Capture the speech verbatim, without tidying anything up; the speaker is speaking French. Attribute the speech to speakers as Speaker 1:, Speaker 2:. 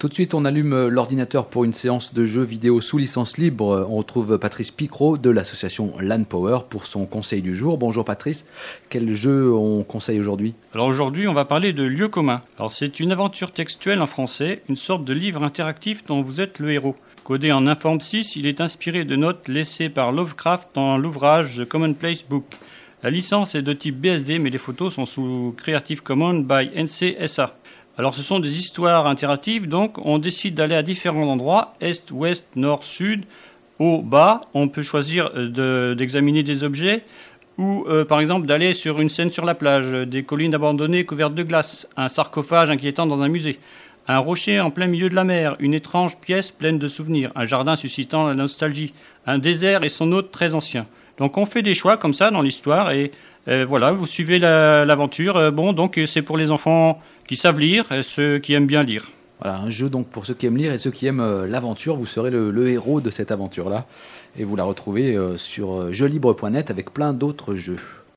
Speaker 1: Tout de suite, on allume l'ordinateur pour une séance de jeux vidéo sous licence libre. On retrouve Patrice Picrot de l'association LAN Power pour son conseil du jour. Bonjour Patrice, quel jeu on conseille aujourd'hui ?
Speaker 2: Alors aujourd'hui, on va parler de Lieu commun. Alors c'est une aventure textuelle en français, une sorte de livre interactif dont vous êtes le héros. Codé en Inform six, il est inspiré de notes laissées par Lovecraft dans l'ouvrage The Commonplace Book. La licence est de type B S D, mais les photos sont sous Creative Commons by N C S A. Alors ce sont des histoires interactives, donc on décide d'aller à différents endroits, est, ouest, nord, sud, haut, bas. On peut choisir de, d'examiner des objets ou euh, par exemple d'aller sur une scène sur la plage, des collines abandonnées couvertes de glace, un sarcophage inquiétant dans un musée, un rocher en plein milieu de la mer, une étrange pièce pleine de souvenirs, un jardin suscitant la nostalgie, un désert et son hôte très ancien. Donc on fait des choix comme ça dans l'histoire et euh, voilà, vous suivez la, l'aventure. Euh, bon, donc c'est pour les enfants qui savent lire et ceux qui aiment bien lire.
Speaker 1: Voilà, un jeu donc pour ceux qui aiment lire et ceux qui aiment euh, l'aventure. Vous serez le, le héros de cette aventure-là et vous la retrouvez euh, sur jeux libres point net avec plein d'autres jeux.